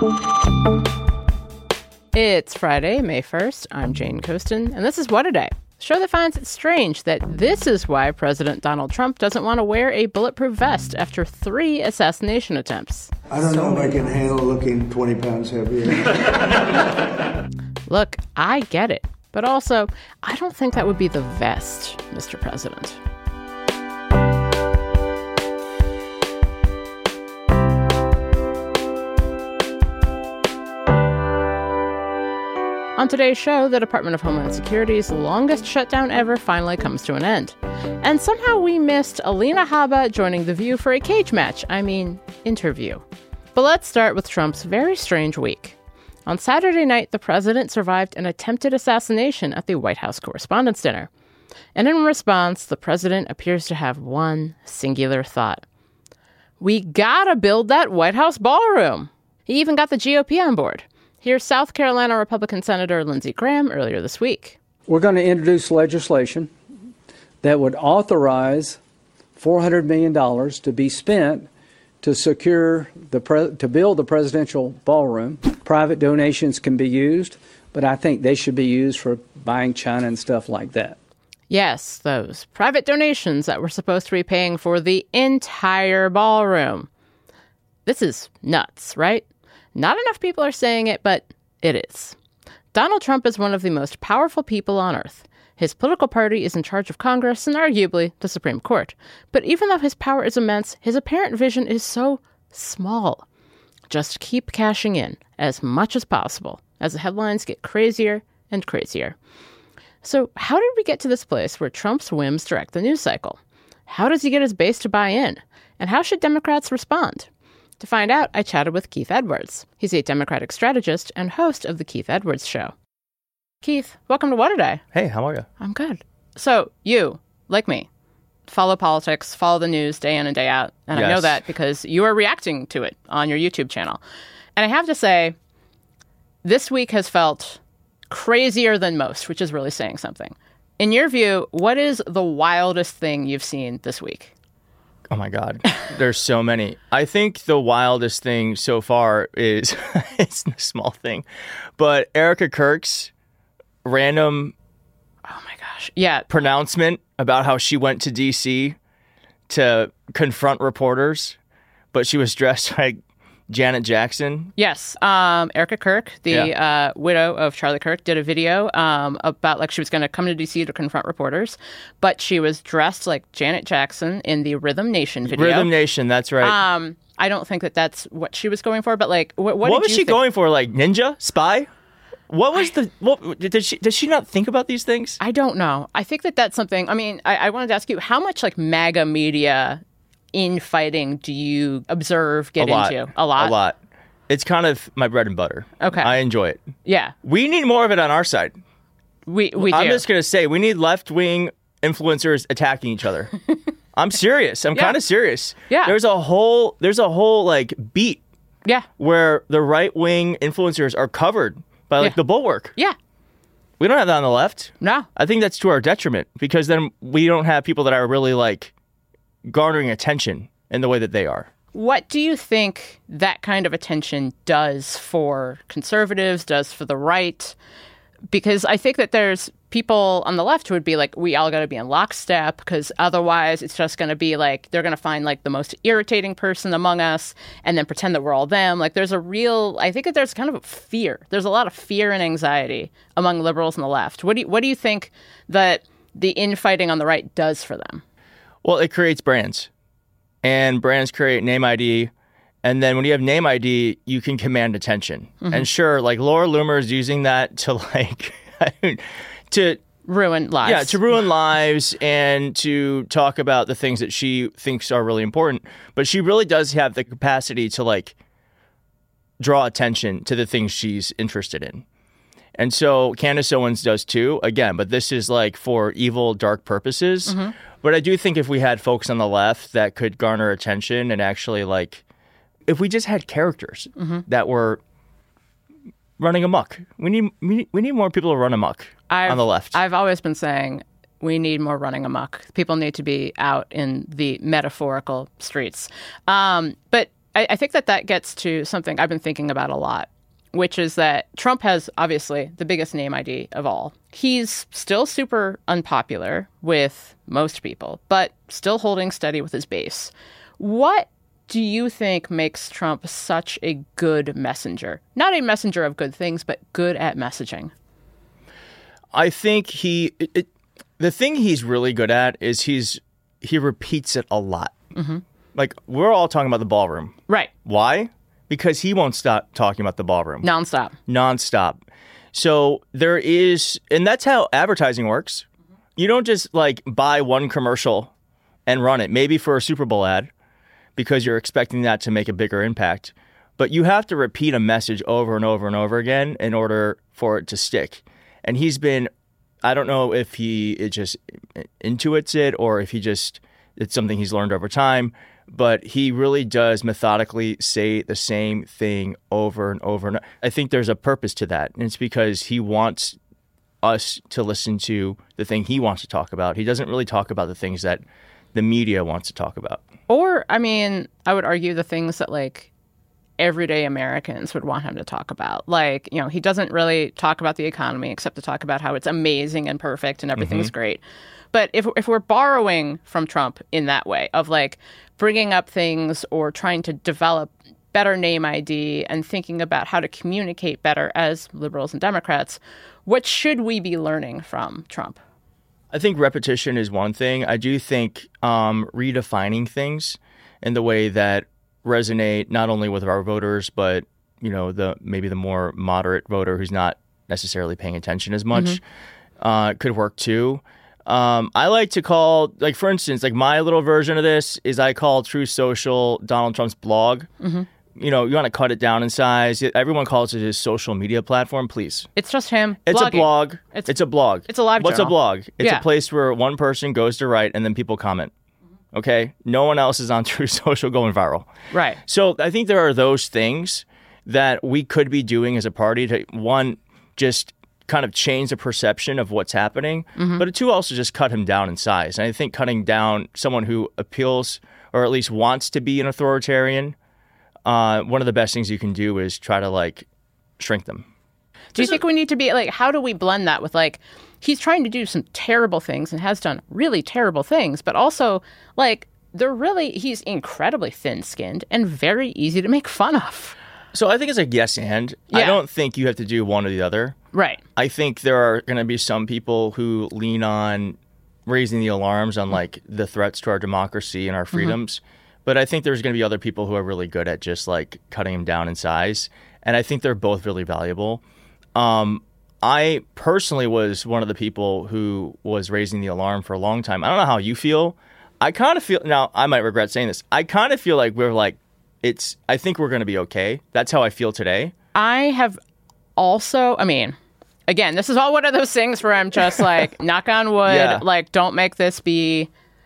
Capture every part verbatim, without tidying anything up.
It's Friday, May first. I'm Jane Coaston, and this is What a Day, a show that finds it strange that this is why President Donald Trump doesn't want to wear a bulletproof vest after three assassination attempts. I don't know if I can handle looking twenty pounds heavier. Look, I get it, but also, I don't think that would be the vest, Mister President. On today's show, the Department of Homeland Security's longest shutdown ever finally comes to an end. And somehow we missed Alina Habba joining The View for a cage match. I mean, interview. But let's start with Trump's very strange week. On Saturday night, the president survived an attempted assassination at the White House Correspondents' Dinner. And in response, the president appears to have one singular thought. We gotta build that White House ballroom. He even got the G O P on board. Here's South Carolina Republican Senator Lindsey Graham earlier this week. We're going to introduce legislation that would authorize four hundred million dollars to be spent to secure the pre- to build the presidential ballroom. Private donations can be used, but I think they should be used for buying china and stuff like that. Yes, those private donations that were supposed to be paying for the entire ballroom. This is nuts, right? Not enough people are saying it, but it is. Donald Trump is one of the most powerful people on earth. His political party is in charge of Congress and arguably the Supreme Court. But even though his power is immense, his apparent vision is so small. Just keep cashing in as much as possible as the headlines get crazier and crazier. So how did we get to this place where Trump's whims direct the news cycle? How does he get his base to buy in? And how should Democrats respond? To find out, I chatted with Keith Edwards. He's a Democratic strategist and host of The Keith Edwards Show. Keith, welcome to What a Day. Hey, how are you? I'm good. So you, like me, follow politics, follow the news day in and day out. And yes. I know that because you are reacting to it on your YouTube channel. And I have to say, this week has felt crazier than most, which is really saying something. In your view, what is the wildest thing you've seen this week? Oh, my God. There's so many. I think the wildest thing so far is, it's a small thing, but Erica Kirk's random oh my gosh, yeah, pronouncement about how she went to D C to confront reporters, but she was dressed like Janet Jackson. Yes. Um, Erica Kirk, the yeah. uh, widow of Charlie Kirk, did a video um, about like she was going to come to D C to confront reporters, but she was dressed like Janet Jackson in the Rhythm Nation video. Rhythm Nation, that's right. Um, I don't think that that's what she was going for, but like, what, what, what did was you she think? going for? Like ninja, spy? What was I, the? What did she? Did she not think about these things? I don't know. I think that that's something. I mean, I, I wanted to ask you how much like MAGA media infighting do you observe get a lot, into? A lot. A lot. It's kind of my bread and butter. Okay. I enjoy it. Yeah. We need more of it on our side. We we do. I'm just gonna say we need left wing influencers attacking each other. I'm serious. I'm yeah. kind of serious. Yeah. There's a whole there's a whole like beat. Yeah. Where the right wing influencers are covered by like yeah. the bulwark. Yeah. We don't have that on the left. No. I think that's to our detriment because then we don't have people that are really like garnering attention in the way that they are. What do you think that kind of attention does for conservatives, does for the right? Because I think that there's people on the left who would be like, we all got to be in lockstep because otherwise it's just going to be like, they're going to find like the most irritating person among us and then pretend that we're all them. Like there's a real, I think that there's kind of a fear. There's a lot of fear and anxiety among liberals on the left. What do you, what do you think that the infighting on the right does for them? Well, it creates brands. And brands create name I D. And then when you have name I D, you can command attention. Mm-hmm. And sure, like Laura Loomer is using that to like, to ruin lives. Yeah, to ruin lives and to talk about the things that she thinks are really important. But she really does have the capacity to like draw attention to the things she's interested in. And so Candace Owens does too, again, but this is like for evil, dark purposes. Mm-hmm. But I do think if we had folks on the left that could garner attention and actually like, if we just had characters mm-hmm. that were running amok, we need we need more people to run amok I've, on the left. I've always been saying we need more running amok. People need to be out in the metaphorical streets. Um, but I, I think that that gets to something I've been thinking about a lot, which is that Trump has obviously the biggest name I D of all. He's still super unpopular with most people, but still holding steady with his base. What do you think makes Trump such a good messenger? Not a messenger of good things, but good at messaging. I think he, it, it, the thing he's really good at is he's he repeats it a lot. Mm-hmm. Like, we're all talking about the ballroom. Right. Why? Because he won't stop talking about the ballroom. Nonstop. Nonstop. So there is, and that's how advertising works. You don't just like buy one commercial and run it, maybe for a Super Bowl ad, because you're expecting that to make a bigger impact. But you have to repeat a message over and over and over again in order for it to stick. And he's been, I don't know if he it just intuits it or if he just, it's something he's learned over time, but he really does methodically say the same thing over and over. And I think there's a purpose to that. And it's because he wants us to listen to the thing he wants to talk about. He doesn't really talk about the things that the media wants to talk about. Or, I mean, I would argue the things that, like, everyday Americans would want him to talk about. Like, you know, he doesn't really talk about the economy except to talk about how it's amazing and perfect and everything's mm-hmm. great. But if if we're borrowing from Trump in that way of, like, bringing up things or trying to develop better name I D and thinking about how to communicate better as liberals and Democrats, what should we be learning from Trump? I think repetition is one thing. I do think um, redefining things in the way that resonate not only with our voters, but, you know, the maybe the more moderate voter who's not necessarily paying attention as much mm-hmm. uh, could work too. Um, I like to call, like, for instance, like my little version of this is I call Truth Social Donald Trump's blog. Mm-hmm. You know, you want to cut it down in size. Everyone calls it his social media platform. Please. It's just him. It's blogging. a blog. It's, it's a blog. It's a live What's journal. a blog? It's yeah. a place where one person goes to write and then people comment. Okay? No one else is on Truth Social going viral. Right. So I think there are those things that we could be doing as a party to, one, just kind of change the perception of what's happening, mm-hmm. but two, also just cut him down in size. And I think cutting down someone who appeals or at least wants to be an authoritarian, uh, one of the best things you can do is try to, like, shrink them. Do you think we need to be, like, how do we blend that with, like, he's trying to do some terrible things and has done really terrible things, but also, like, they're really, he's incredibly thin-skinned and very easy to make fun of. So I think it's a yes and. Yeah. I don't think you have to do one or the other. Right. I think there are going to be some people who lean on raising the alarms on, like, the threats to our democracy and our freedoms. Mm-hmm. But I think there's going to be other people who are really good at just, like, cutting them down in size. And I think they're both really valuable. Um, I personally was one of the people who was raising the alarm for a long time. I don't know how you feel. I kind of feel, now I might regret saying this, I kind of feel like we're like, it's, I think we're going to be okay. That's how I feel today. I have also, I mean, again, this is all one of those things where I'm just like, knock on wood, yeah. like, don't make this be,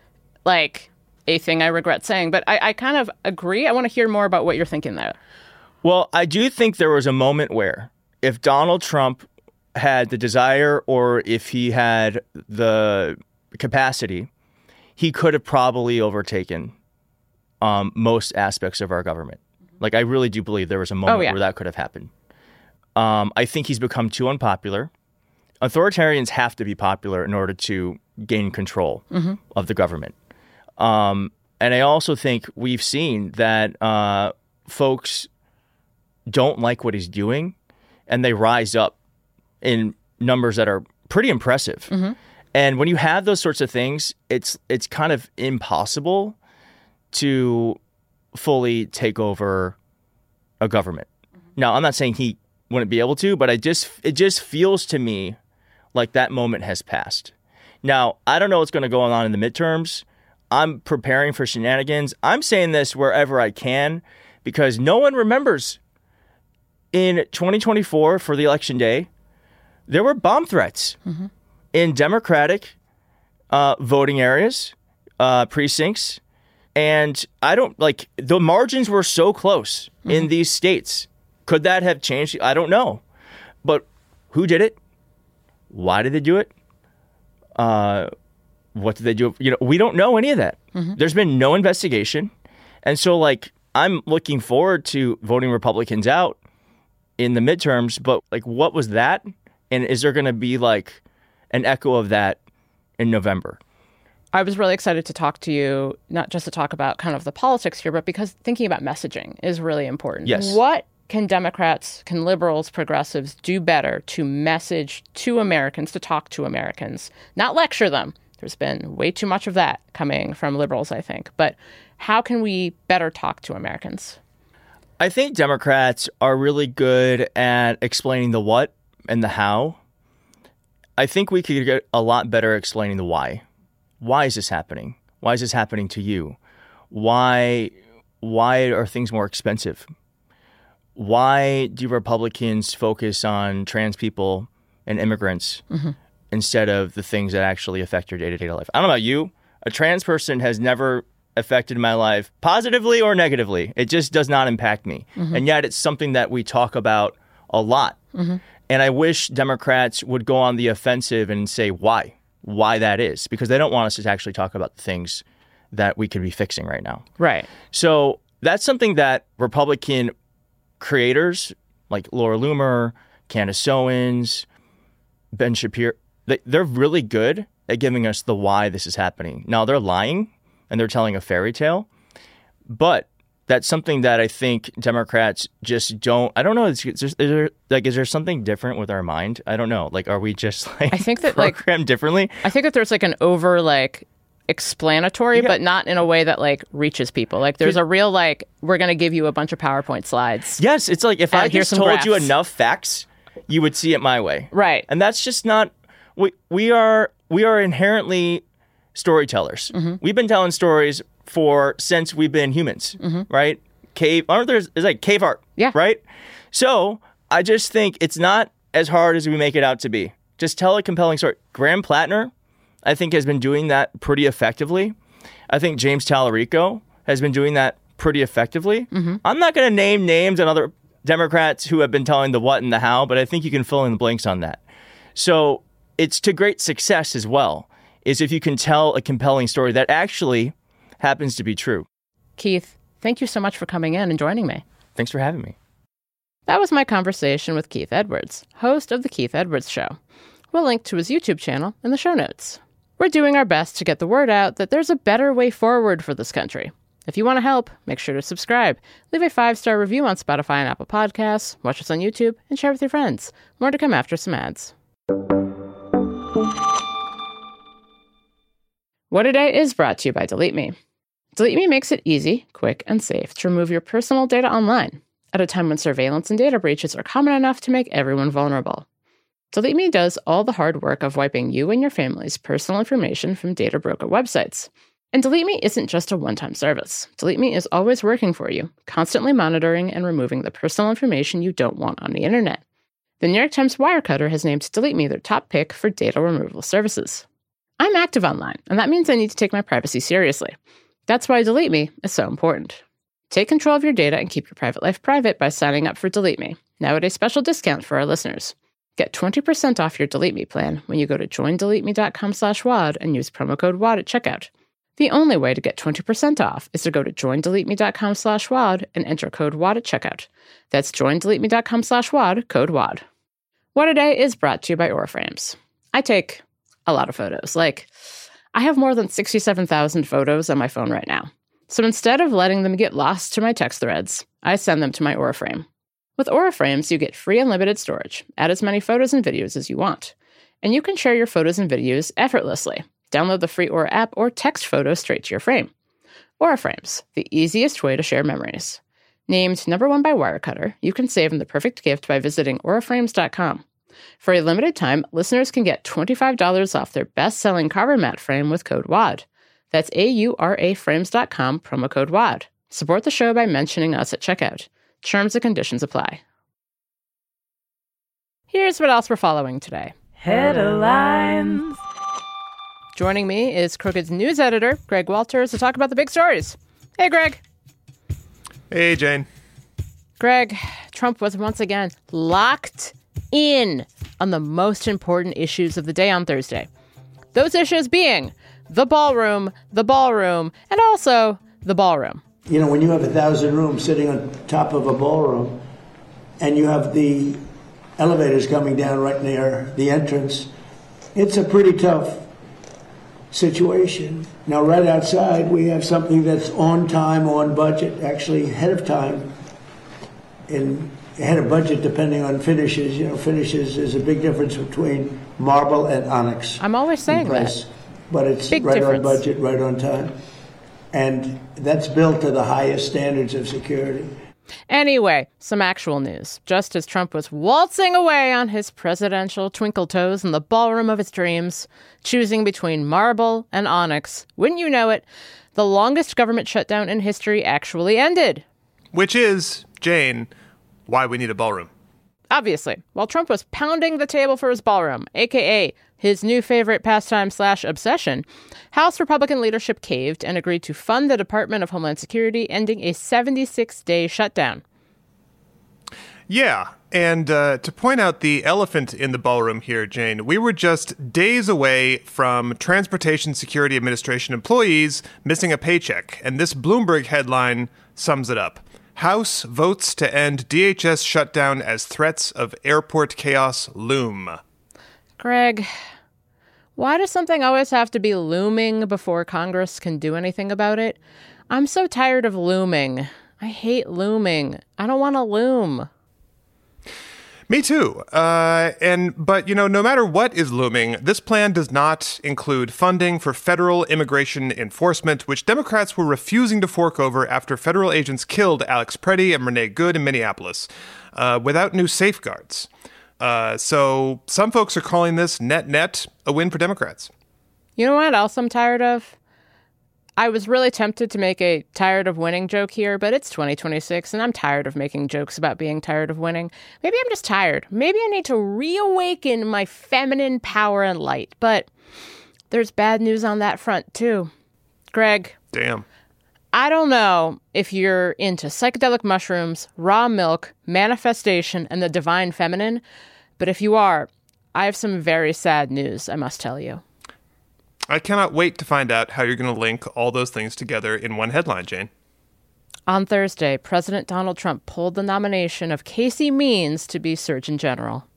like, a thing I regret saying. But I, I kind of agree. I want to hear more about what you're thinking there. Well, I do think there was a moment where if Donald Trump had the desire or if he had the capacity, he could have probably overtaken um, most aspects of our government. Like, I really do believe there was a moment oh, yeah. where that could have happened. Um, I think he's become too unpopular. Authoritarians have to be popular in order to gain control mm-hmm. of the government. Um, and I also think we've seen that uh, folks don't like what he's doing, and they rise up in numbers that are pretty impressive. Mm-hmm. And when you have those sorts of things, it's it's kind of impossible to fully take over a government. Mm-hmm. Now, I'm not saying he wouldn't be able to, but I just it just feels to me like that moment has passed. Now, I don't know what's going to go on in the midterms. I'm preparing for shenanigans. I'm saying this wherever I can because no one remembers in twenty twenty-four for the election day, there were bomb threats mm-hmm. in Democratic uh, voting areas, uh, precincts. And I don't like the margins were so close mm-hmm. in these states. Could that have changed? I don't know. But who did it? Why did they do it? Uh, what did they do? You know, we don't know any of that. Mm-hmm. There's been no investigation. And so, like, I'm looking forward to voting Republicans out in the midterms, but like, what was that? And is there going to be like an echo of that in November? I was really excited to talk to you, not just to talk about kind of the politics here, but because thinking about messaging is really important. Yes. What can Democrats, can liberals, progressives do better to message to Americans, to talk to Americans, not lecture them? There's been way too much of that coming from liberals, I think. But how can we better talk to Americans? I think Democrats are really good at explaining the what and the how. I think we could get a lot better at explaining the why. Why is this happening? Why is this happening to you? Why why are things more expensive? Why do Republicans focus on trans people and immigrants mm-hmm. instead of the things that actually affect your day-to-day life? I don't know about you. A trans person has never affected my life positively or negatively. It just does not impact me. Mm-hmm. And yet it's something that we talk about a lot. Mm-hmm. And I wish Democrats would go on the offensive and say why. why that is, because they don't want us to actually talk about the things that we could be fixing right now. Right. So that's something that Republican creators like Laura Loomer, Candace Owens, Ben Shapiro, they, they're really good at giving us the why this is happening. Now, they're lying and they're telling a fairy tale, but that's something that I think Democrats just don't. I don't know. Is, is, there, like, is there something different with our mind? I don't know. Like, are we just like I think that programmed like, differently? I think that there's like an over like explanatory, yeah. but not in a way that like reaches people. Like, there's a real like we're going to give you a bunch of PowerPoint slides. Yes, it's like if and I just told graphs. you enough facts, you would see it my way. Right. And that's just not. We we are we are inherently storytellers. Mm-hmm. We've been telling stories for since we've been humans, mm-hmm. right? Cave, aren't there? It's like cave art, yeah. right? So I just think it's not as hard as we make it out to be. Just tell a compelling story. Graham Plattner, I think, has been doing that pretty effectively. I think James Tallarico has been doing that pretty effectively. Mm-hmm. I'm not going to name names and other Democrats who have been telling the what and the how, but I think you can fill in the blanks on that. So it's to great success as well, is if you can tell a compelling story that actually happens to be true. Keith, thank you so much for coming in and joining me. Thanks for having me. That was my conversation with Keith Edwards, host of The Keith Edwards Show. We'll link to his YouTube channel in the show notes. We're doing our best to get the word out that there's a better way forward for this country. If you want to help, make sure to subscribe, leave a five-star review on Spotify and Apple Podcasts, watch us on YouTube, and share with your friends. More to come after some ads. What A Day is brought to you by Delete Me. Delete Me makes it easy, quick, and safe to remove your personal data online at a time when surveillance and data breaches are common enough to make everyone vulnerable. Delete Me does all the hard work of wiping you and your family's personal information from data broker websites. And Delete Me isn't just a one-time service. Delete Me is always working for you, constantly monitoring and removing the personal information you don't want on the internet. The New York Times Wirecutter has named Delete Me their top pick for data removal services. I'm active online, and that means I need to take my privacy seriously. That's why Delete Me is so important. Take control of your data and keep your private life private by signing up for Delete Me, now at a special discount for our listeners. Get twenty percent off your Delete Me plan when you go to joindeleteme.com slash WAD and use promo code WAD at checkout. The only way to get twenty percent off is to go to joindeleteme.com slash WAD and enter code WAD at checkout. That's joindeleteme.com slash WAD, code WAD. What A Day is brought to you by Aura Frames. I take a lot of photos. Like, I have more than sixty-seven thousand photos on my phone right now. So instead of letting them get lost to my text threads, I send them to my Aura Frame. With Aura Frames, you get free unlimited storage. Add as many photos and videos as you want. And you can share your photos and videos effortlessly. Download the free Aura app or text photos straight to your frame. Aura Frames, the easiest way to share memories. Named number one by Wirecutter, you can save them the perfect gift by visiting aura frames dot com. For a limited time, listeners can get twenty-five dollars off their best-selling Carver Mat frame with code WAD. That's A U R A frames dot com, promo code WAD. Support the show by mentioning us at checkout. Terms and conditions apply. Here's what else we're following today. Headlines. Joining me is Crooked's news editor, Greg Walters, to talk about the big stories. Hey, Greg. Hey, Jane. Greg, Trump was once again locked in on the most important issues of the day on Thursday. Those issues being the ballroom, the ballroom, and also the ballroom. You know, when you have a thousand rooms sitting on top of a ballroom and you have the elevators coming down right near the entrance, it's a pretty tough situation. Now, right outside, we have something that's on time, on budget, actually ahead of time, in ahead of budget depending on finishes. You know, finishes is a big difference between marble and onyx. I'm always saying price, that. But it's Big right difference. on budget, right on time. And that's built to the highest standards of security. Anyway, some actual news. Just as Trump was waltzing away on his presidential twinkle toes in the ballroom of his dreams, choosing between marble and onyx, wouldn't you know it, the longest government shutdown in history actually ended. Which is, Jane, why we need a ballroom. Obviously, while Trump was pounding the table for his ballroom, a k a his new favorite pastime slash obsession, House Republican leadership caved and agreed to fund the Department of Homeland Security, ending a seventy-six day shutdown. Yeah, and uh, to point out the elephant in the ballroom here, Jane, we were just days away from Transportation Security Administration employees missing a paycheck, and this Bloomberg headline sums it up. House votes to end D H S shutdown as threats of airport chaos loom. Greg, why does something always have to be looming before Congress can do anything about it? I'm so tired of looming. I hate looming. I don't want to loom. Me too. Uh, and but, you know, no matter what is looming, this plan does not include funding for federal immigration enforcement, which Democrats were refusing to fork over after federal agents killed Alex Preddy and Renee Good in Minneapolis uh, without new safeguards. Uh, so some folks are calling this net-net a win for Democrats. You know what else I'm tired of? I was really tempted to make a tired of winning joke here, but it's twenty twenty-six, and I'm tired of making jokes about being tired of winning. Maybe I'm just tired. Maybe I need to reawaken my feminine power and light. But there's bad news on that front, too. Greg. Damn. I don't know if you're into psychedelic mushrooms, raw milk, manifestation, and the divine feminine, but if you are, I have some very sad news, I must tell you. I cannot wait to find out how you're going to link all those things together in one headline, Jane. On Thursday, President Donald Trump pulled the nomination of Casey Means to be Surgeon General.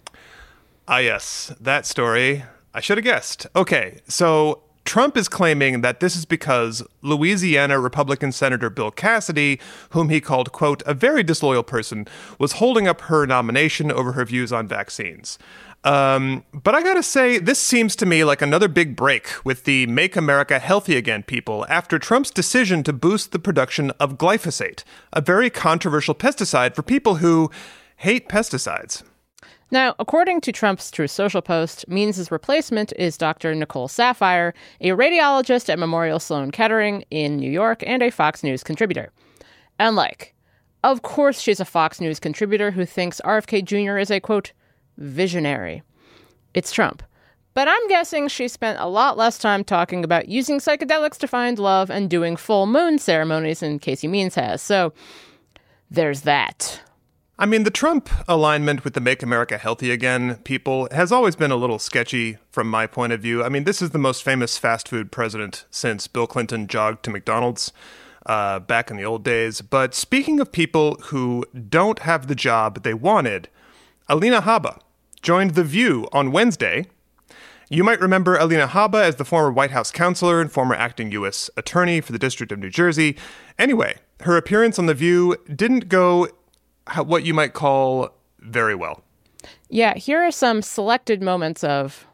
Ah, yes, that story. I should have guessed. Okay, so Trump is claiming that this is because Louisiana Republican Senator Bill Cassidy, whom he called, quote, a very disloyal person, was holding up her nomination over her views on vaccines. Um, but I gotta say, this seems to me like another big break with the Make America Healthy Again people after Trump's decision to boost the production of glyphosate, a very controversial pesticide for people who hate pesticides. Now, according to Trump's Truth Social post, Means' replacement is Doctor Nicole Saphier, a radiologist at Memorial Sloan Kettering in New York and a Fox News contributor. And like, of course she's a Fox News contributor who thinks R F K Junior is a, quote, visionary. It's Trump. But I'm guessing she spent a lot less time talking about using psychedelics to find love and doing full moon ceremonies than Casey Means has. So there's that. I mean, the Trump alignment with the Make America Healthy Again people has always been a little sketchy from my point of view. I mean, this is the most famous fast food president since Bill Clinton jogged to McDonald's uh, back in the old days. But speaking of people who don't have the job they wanted, Alina Habba joined The View on Wednesday. You might remember Alina Habba as the former White House counselor and former acting U S attorney for the District of New Jersey. Anyway, her appearance on The View didn't go what you might call very well. Yeah, here are some selected moments of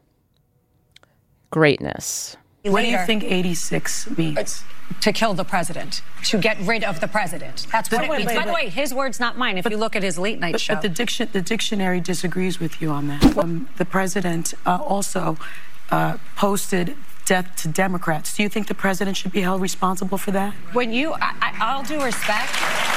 greatness. What do you think eighty-six means? It's to kill the president, to get rid of the president. That's what But it wait, means. wait, By the wait. way, his words, not mine. If But- you look at his late night But, show. but the, diction, the dictionary disagrees with you on that. Um, the president uh, also uh, posted death to Democrats. Do you think the president should be held responsible for that? when you, I, I, I'll do respect.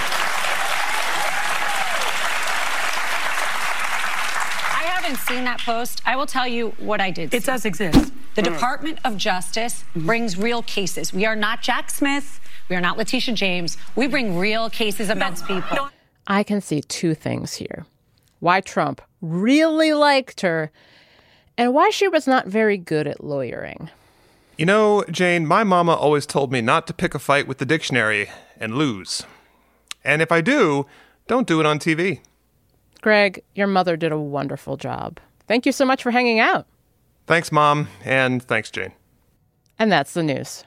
I haven't seen that post. I will tell you what I did It see. does exist. The Department of Justice brings real cases. We are not Jack Smith. We are not Letitia James. We bring real cases against people. I can see two things here. Why Trump really liked her and why she was not very good at lawyering. You know, Jane, my mama always told me not to pick a fight with the dictionary and lose. And if I do, don't do it on T V. Greg, your mother did a wonderful job. Thank you so much for hanging out. Thanks, Mom, and thanks, Jane. And that's the news.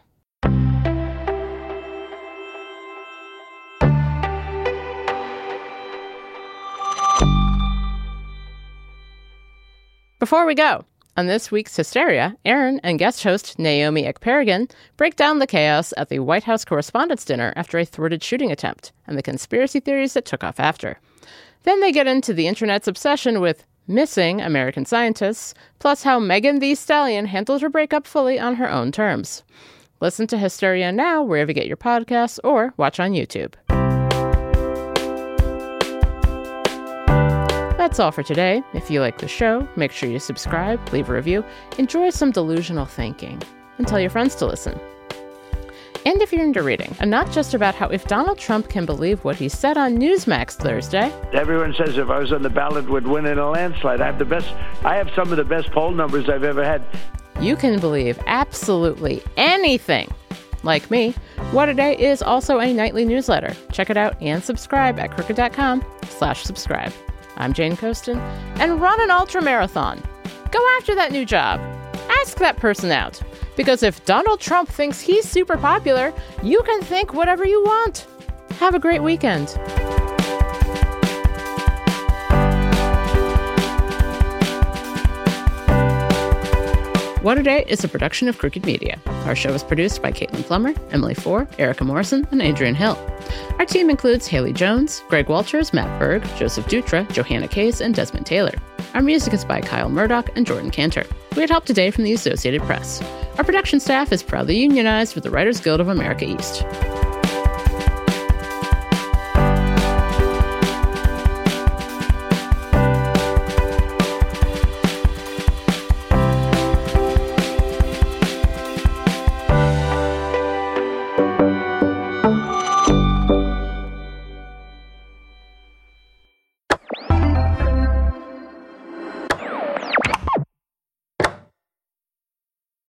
Before we go, on this week's Hysteria, Aaron and guest host Naomi Ekperigin break down the chaos at the White House Correspondents' Dinner after a thwarted shooting attempt and the conspiracy theories that took off after. Then they get into the internet's obsession with missing American scientists, plus how Megan Thee Stallion handled her breakup fully on her own terms. Listen to Hysteria now wherever you get your podcasts or watch on YouTube. That's all for today. If you like the show, make sure you subscribe, leave a review, enjoy some delusional thinking, and tell your friends to listen. And if you're into reading, and not just about how if Donald Trump can believe what he said on Newsmax Thursday. Everyone says if I was on the ballot, would win in a landslide. I have the best. I have some of the best poll numbers I've ever had. You can believe absolutely anything. Like me, What A Day is also a nightly newsletter. Check it out and subscribe at crooked.com slash subscribe. I'm Jane Coaston, and run an ultra marathon. Go after that new job. Ask that person out. Because if Donald Trump thinks he's super popular, you can think whatever you want. Have a great weekend. What A Day is a production of Crooked Media. Our show is produced by Caitlin Plummer, Emily Four, Erica Morrison, and Adrian Hill. Our team includes Haley Jones, Greg Walters, Matt Berg, Joseph Dutra, Johanna Case, and Desmond Taylor. Our music is by Kyle Murdoch and Jordan Cantor. We had help today from the Associated Press. Our production staff is proudly unionized with the Writers Guild of America East.